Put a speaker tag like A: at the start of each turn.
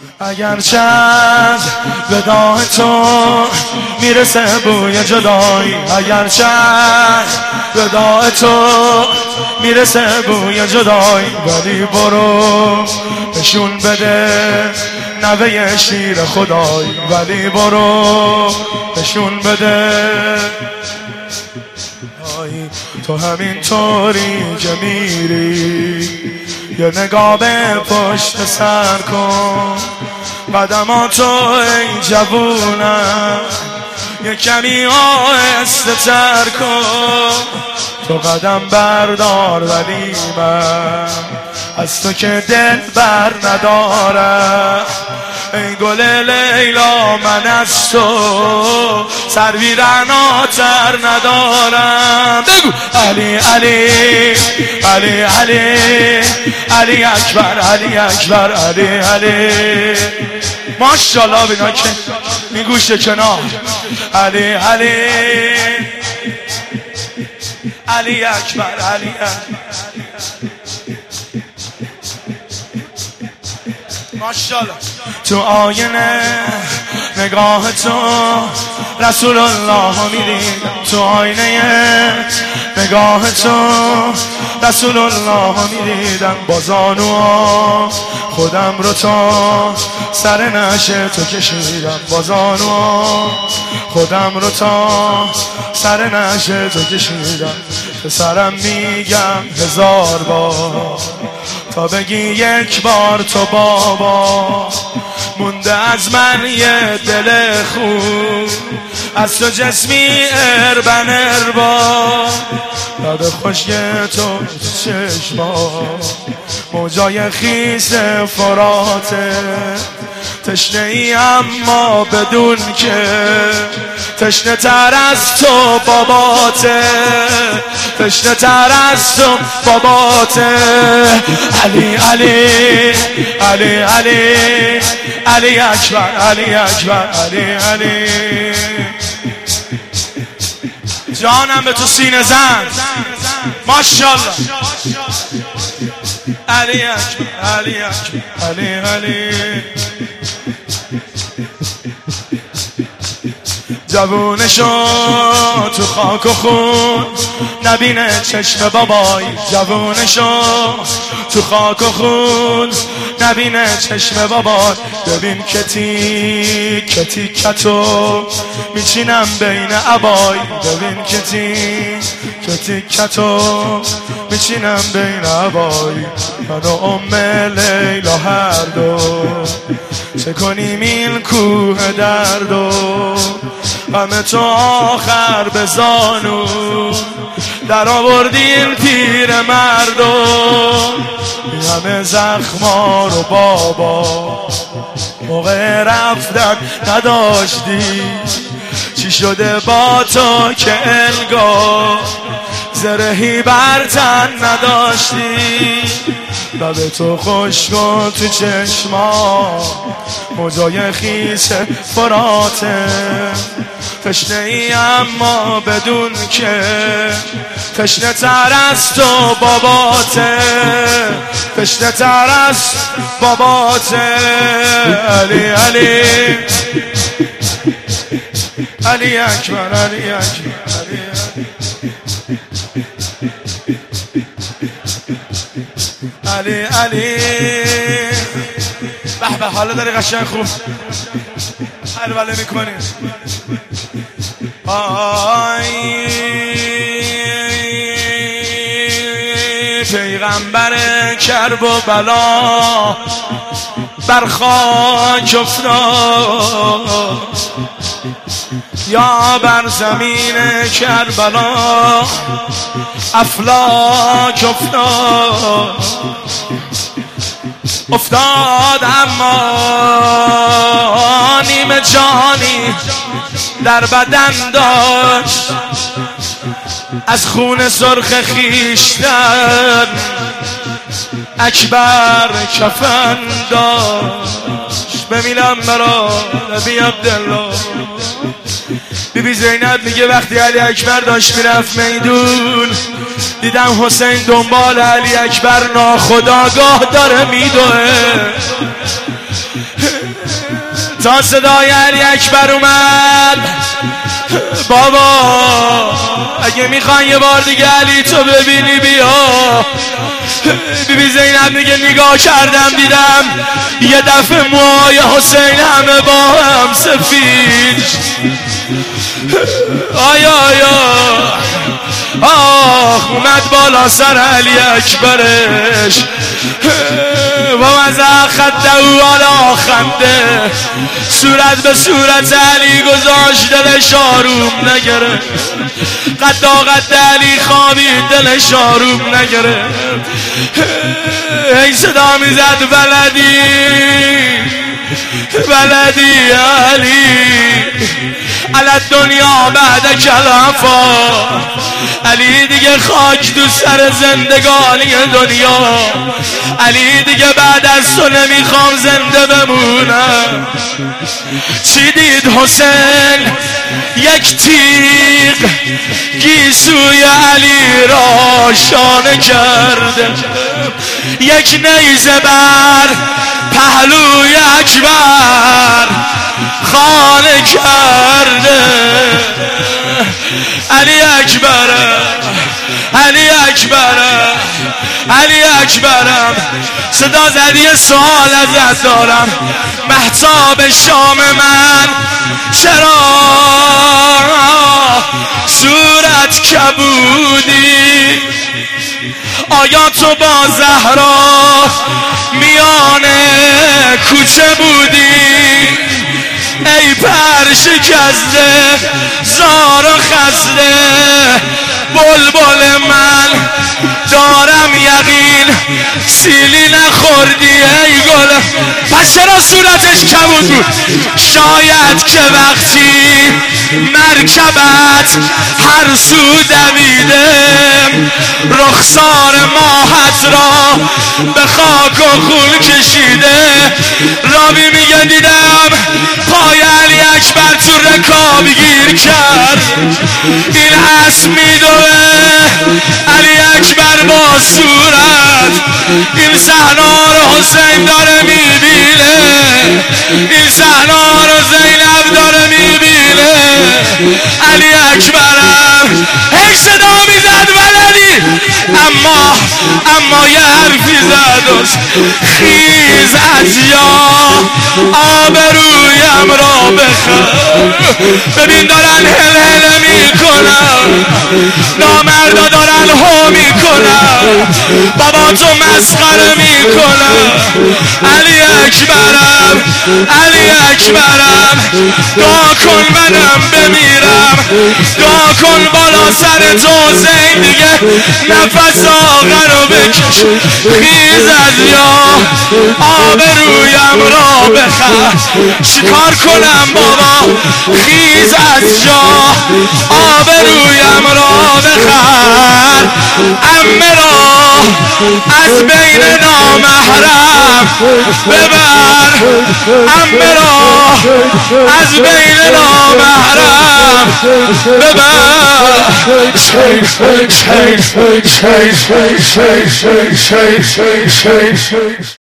A: اگر چند وداع تو میرسه بوی جدایی، اگر چند وداع تو میرسه بوی جدایی، ولی برو نشون بده نوه شیر خدایی، ولی برو نشون بده تو همین طوری که میری یه نگاه به پشت سر کن، قدماتو ای جوونم یه کمی آهسته تر کن، تو قدم بردار ولی من از تو که دل بر ندارم، ای گل لیلا من از تو سروی رعناتر ندارم. بگو علی علی علی علی علی اکبر علی اکبر علی علی، ماشاءالله بینا که میگوشه کنار، علی علی علی اکبر علی اکبر ماشاءالله. تو آینه نگاه تو رسول الله میدیدم، تو آینه نگاه تو رسول الله میدیدم، با زانوها خودم رو تا سر نشه تو کشیدم، با زانوها خودم رو تا سر نشه تو کشیدم، به سرم میگم 1000 بار تا بگی یک بار تو بابا، مونده از من یه دل خوب از تو جسمی اربن اربا، یاد خوشی تو چشما موجای خیس فراته، تشنه ای اما بدون که تشنه تر از تو باباته، تشنه تر از تو باباته، علی علی علی علی علی اکبر علی اکبر علی علی، جانم به تو سینه زن ماشاءالله، علی اکبر علی اکبر علی علی، جوونشو تو خاک و خون نبینه چشم بابایی، جوونشو تو خاک و خون نبینه چشم بابای، ببین که تیک تیکتو میچینم بین عبای، ببین که تیکتو میچینم بین عبای، من و ام لیلا هر دو چه کنیم این کوه دردو، همه تو آخر به زانو در آوردین پیر مردو، این همه زخما رو بابا موقع رفتن نداشتی، چی شده با تو که انگار زرهی بر تن نداشتی، لب تو خشک و تو چشما موجای خیس فراته، تشنه ای اما بدون که تشنه تر از تو باباته، تشنه تر از باباته، علی علی علی اکبر علی اکبر علی علی، به به حالا داری قشنگ خوب حلوله میکنی، آی پیغمبر کرب و بلا بر خاک افتاد، یا بر زمین کربلا افلاک افتاد اما نیم جانی در بدن داشت، از خون سرخ خیشتن اکبر کفن داشت، ببینم برا نبی عبدالله. بیبی زینب میگه وقتی علی اکبر داشت میرفت میدون، دیدم حسین دنبال علی اکبر ناخودآگاه داره میدوه، تا صدای علی اکبر اومد. بابا اگه میخوان یه بار دیگه علی تو ببینی بیا. بیبی زینب میگه نگاه کردم دیدم یه دفعه موهای حسین همه با هم سفید. آیا آخ اومد بالا سر علی اکبرش و مزه خده او حالا خنده صورت به صورت علی گذاشت دلش آروم نگرفت. قدا قد علی خوابید دلش آروم نگرفت. هی صدا میزد بلدی علی علی دنیا بعد کلافا. علی دیگه خاک تو سر زندگانی دنیا. علی دیگه بعد از تو نمیخوام زنده بمونم. چی دید حسین؟ یک تیغ گیسوی علی را شانه کرده، یک نیزه بر پهلوی اکبر خانه کرده. علی اکبرم صدا زدی سوال ازت دارم. مهتاب شام من چرا صورت کبودی؟ آیا تو با زهرا میان کوچه بودی؟ ای پر شکسته زار و خسته بلبل من دارم یقین سیلی نخوردی ای گل. پس چرا صورتش کبود بود؟ شاید که وقتی مرکبت هر سو دویده رخسار ماهت را به خاک و خون کشیده. رابی میگه دیدم پای علی اکبر تو رکاب گیر کرد. این اسب میدوه علی اکبر با صورت. این صحنه رو حسین داره میبینه، این صحنه رو زینب داره میبینه. علی اکبرم هی صدا میزد بلدی، اما یه حرفی زد خیز از یا آبرویم را بخر. ببین دارن هل میکنن، نامردا دارن هو میکنن، بابا تو مسخره میکنن. علی اکبرم دعا کن منم بمیرم، دعا کن بالا سر تو زین دیگه نفس آخر رو بکش. خیز از یا آبرویم را بخر. چیکار کنم بابا؟ خیز از یا آبرویم را بخر. عمه را از بین نامحرم ببر، عمه را از بین نامحرم ببر.